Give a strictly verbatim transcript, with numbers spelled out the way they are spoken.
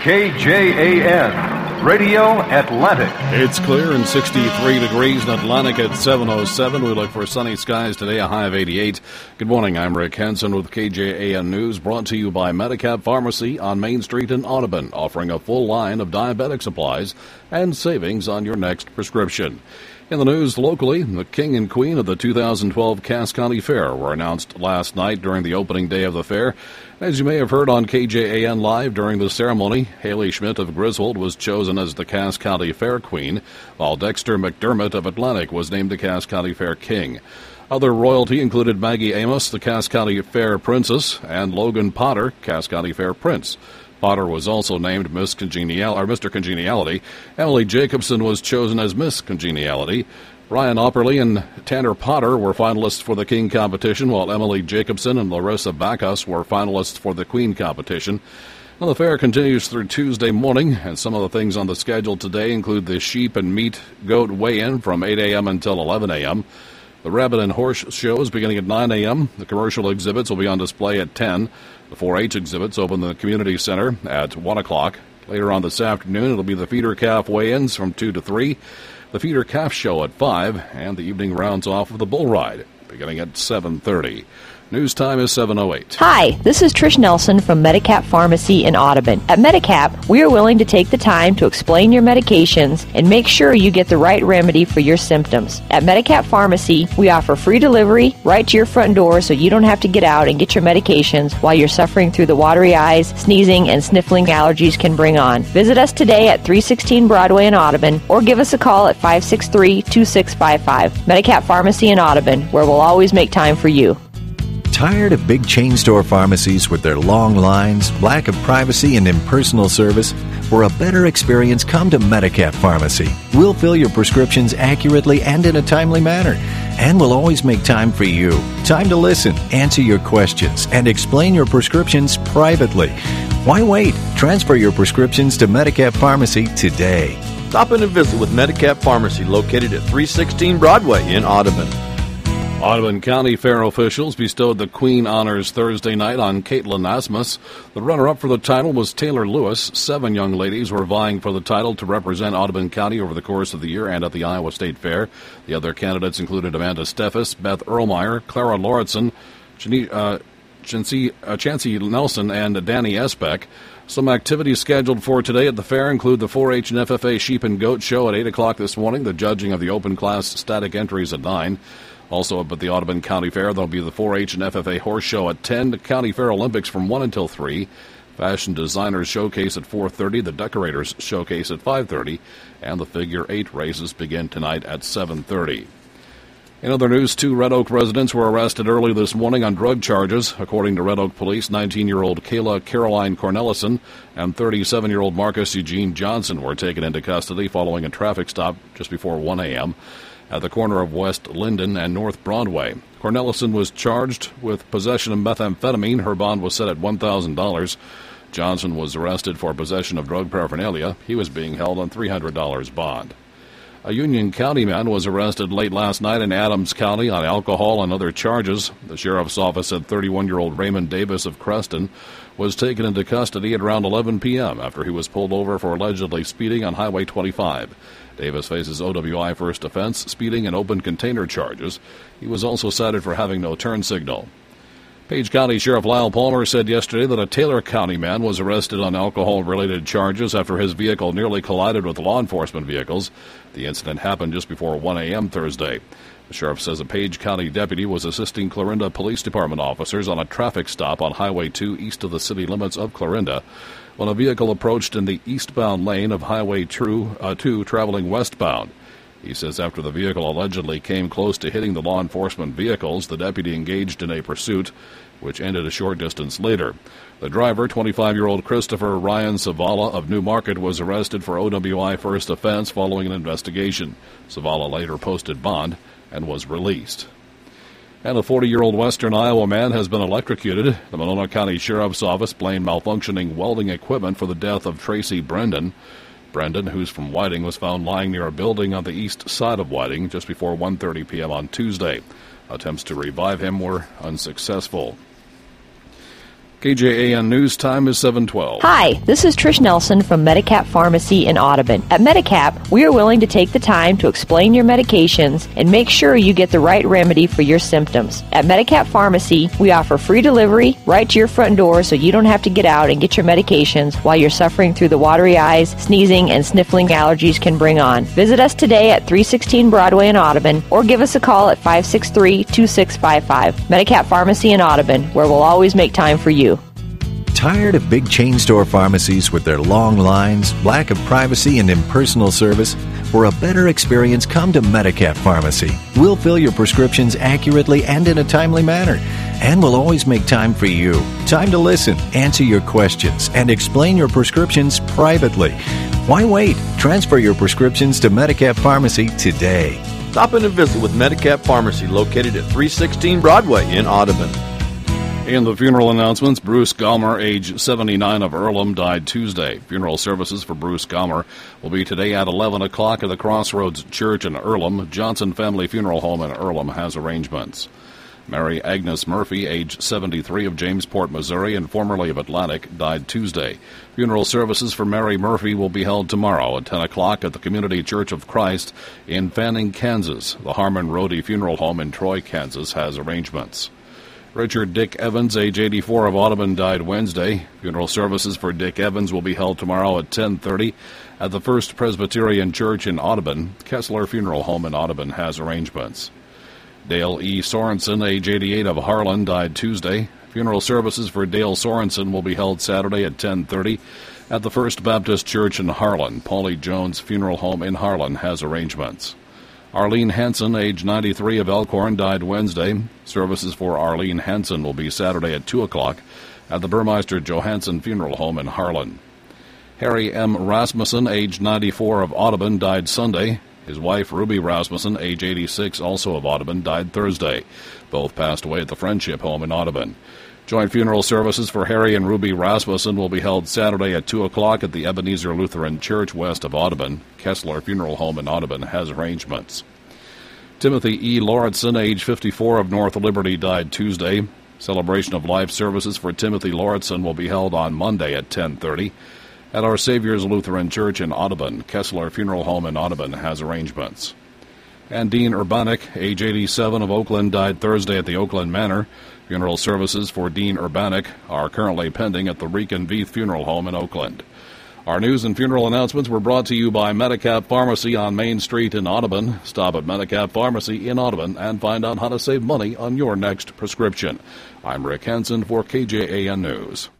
K J A N, Radio Atlantic. It's clear and sixty-three degrees in Atlantic at seven oh seven. We look for sunny skies today, a high of eighty-eight. Good morning, I'm Rick Henson with K J A N News, brought to you by Medicap Pharmacy on Main Street in Audubon, offering a full line of diabetic supplies and savings on your next prescription. In the news locally, the king and queen of the two thousand twelve Cass County Fair were announced last night during the opening day of the fair. As you may have heard on K J A N Live during the ceremony, Haley Schmidt of Griswold was chosen as the Cass County Fair Queen, while Dexter McDermott of Atlantic was named the Cass County Fair King. Other royalty included Maggie Amos, the Cass County Fair Princess, and Logan Potter, Cass County Fair Prince. Potter was also named Miss Congenial or Mister Congeniality. Emily Jacobson was chosen as Miss Congeniality. Ryan Opperly and Tanner Potter were finalists for the King competition, while Emily Jacobson and Larissa Bacchus were finalists for the Queen competition. Well, the fair continues through Tuesday morning, and some of the things on the schedule today include the sheep and meat goat weigh-in from eight a.m. until eleven a.m., the rabbit and horse shows beginning at nine a.m. The commercial exhibits will be on display at ten. The four H exhibits open the community center at one o'clock. Later on this afternoon, it'll be the feeder calf weigh-ins from two to three, the feeder calf show at five, and the evening rounds off with the bull ride beginning at seven thirty. News time is seven oh eight. Hi, this is Trish Nelson from Medicap Pharmacy in Audubon. At Medicap, we are willing to take the time to explain your medications and make sure you get the right remedy for your symptoms. At Medicap Pharmacy, we offer free delivery right to your front door so you don't have to get out and get your medications while you're suffering through the watery eyes, sneezing, and sniffling allergies can bring on. Visit us today at three sixteen Broadway in Audubon or give us a call at five six three, two six five five. Medicap Pharmacy in Audubon, where we'll always make time for you. Tired of big chain store pharmacies with their long lines, lack of privacy, and impersonal service? For a better experience, come to Medicap Pharmacy. We'll fill your prescriptions accurately and in a timely manner. And we'll always make time for you. Time to listen, answer your questions, and explain your prescriptions privately. Why wait? Transfer your prescriptions to Medicap Pharmacy today. Stop in and visit with Medicap Pharmacy, located at three sixteen Broadway in Audubon. Audubon County Fair officials bestowed the Queen Honors Thursday night on Caitlin Asmus. The runner-up for the title was Taylor Lewis. Seven young ladies were vying for the title to represent Audubon County over the course of the year and at the Iowa State Fair. The other candidates included Amanda Steffes, Beth Erlmeyer, Clara Lauritsen, uh, Chancey, uh, Chancey Nelson, and Danny Esbeck. Some activities scheduled for today at the fair include the four H and F F A Sheep and Goat Show at eight o'clock this morning, the judging of the open class static entries at nine. Also up at the Audubon County Fair, there'll be the four H and F F A Horse Show at ten, the County Fair Olympics from one until three, Fashion Designers Showcase at four thirty, the Decorators Showcase at five thirty, and the Figure eight races begin tonight at seven thirty. In other news, two Red Oak residents were arrested early this morning on drug charges. According to Red Oak Police, nineteen-year-old Kayla Caroline Cornelison and thirty-seven-year-old Marcus Eugene Johnson were taken into custody following a traffic stop just before one a.m. at the corner of West Linden and North Broadway. Cornelison was charged with possession of methamphetamine. Her bond was set at one thousand dollars. Johnson was arrested for possession of drug paraphernalia. He was being held on three hundred dollars bond. A Union County man was arrested late last night in Adams County on alcohol and other charges. The sheriff's office said thirty-one-year-old Raymond Davis of Creston was taken into custody at around eleven p.m. after he was pulled over for allegedly speeding on Highway twenty-five. Davis faces O W I first offense, speeding, and open container charges. He was also cited for having no turn signal. Page County Sheriff Lyle Palmer said yesterday that a Taylor County man was arrested on alcohol-related charges after his vehicle nearly collided with law enforcement vehicles. The incident happened just before one a.m. Thursday. The sheriff says a Page County deputy was assisting Clarinda Police Department officers on a traffic stop on Highway two east of the city limits of Clarinda when a vehicle approached in the eastbound lane of Highway two traveling westbound. He says after the vehicle allegedly came close to hitting the law enforcement vehicles, the deputy engaged in a pursuit, which ended a short distance later. The driver, twenty-five-year-old Christopher Ryan Savala of New Market, was arrested for O W I first offense following an investigation. Savala later posted bond and was released. And a forty-year-old Western Iowa man has been electrocuted. The Monona County Sheriff's Office blamed malfunctioning welding equipment for the death of Tracy Brendan. Brendan, who's from Whiting, was found lying near a building on the east side of Whiting just before one thirty p.m. on Tuesday. Attempts to revive him were unsuccessful. K J A N News Time is seven twelve. Hi, this is Trish Nelson from Medicap Pharmacy in Audubon. At Medicap, we are willing to take the time to explain your medications and make sure you get the right remedy for your symptoms. At Medicap Pharmacy, we offer free delivery right to your front door so you don't have to get out and get your medications while you're suffering through the watery eyes, sneezing, and sniffling allergies can bring on. Visit us today at three sixteen Broadway in Audubon or give us a call at five six three, two six five five. Medicap Pharmacy in Audubon, where we'll always make time for you. Tired of big chain store pharmacies with their long lines, lack of privacy, and impersonal service? For a better experience, come to Medicap Pharmacy. We'll fill your prescriptions accurately and in a timely manner. And we'll always make time for you. Time to listen, answer your questions, and explain your prescriptions privately. Why wait? Transfer your prescriptions to Medicap Pharmacy today. Stop in and visit with Medicap Pharmacy, located at three sixteen Broadway in Audubon. In the funeral announcements, Bruce Gomer, age seventy-nine, of Earlham, died Tuesday. Funeral services for Bruce Gomer will be today at eleven o'clock at the Crossroads Church in Earlham. Johnson Family Funeral Home in Earlham has arrangements. Mary Agnes Murphy, age seventy-three, of Jamesport, Missouri, and formerly of Atlantic, died Tuesday. Funeral services for Mary Murphy will be held tomorrow at ten o'clock at the Community Church of Christ in Fanning, Kansas. The Harmon Rohde Funeral Home in Troy, Kansas, has arrangements. Richard Dick Evans, age eighty-four, of Audubon, died Wednesday. Funeral services for Dick Evans will be held tomorrow at ten thirty at the First Presbyterian Church in Audubon. Kessler Funeral Home in Audubon has arrangements. Dale E. Sorensen, age eighty-eight, of Harlan, died Tuesday. Funeral services for Dale Sorensen will be held Saturday at ten thirty at the First Baptist Church in Harlan. Paulie Jones Funeral Home in Harlan has arrangements. Arlene Hansen, age ninety-three, of Elkhorn, died Wednesday. Services for Arlene Hansen will be Saturday at two o'clock at the Burmeister Johansson Funeral Home in Harlan. Harry M. Rasmussen, age ninety-four, of Audubon, died Sunday. His wife, Ruby Rasmussen, age eighty-six, also of Audubon, died Thursday. Both passed away at the Friendship Home in Audubon. Joint funeral services for Harry and Ruby Rasmussen will be held Saturday at two o'clock at the Ebenezer Lutheran Church west of Audubon. Kessler Funeral Home in Audubon has arrangements. Timothy E. Lauritsen, age fifty-four, of North Liberty, died Tuesday. Celebration of life services for Timothy Lauritsen will be held on Monday at ten thirty at Our Savior's Lutheran Church in Audubon. Kessler Funeral Home in Audubon has arrangements. And Dean Urbanek, age eighty-seven, of Oakland, died Thursday at the Oakland Manor. Funeral services for Dean Urbanek are currently pending at the Rican Veith Funeral Home in Oakland. Our news and funeral announcements were brought to you by Medicap Pharmacy on Main Street in Audubon. Stop at Medicap Pharmacy in Audubon and find out how to save money on your next prescription. I'm Rick Henson for K J A N News.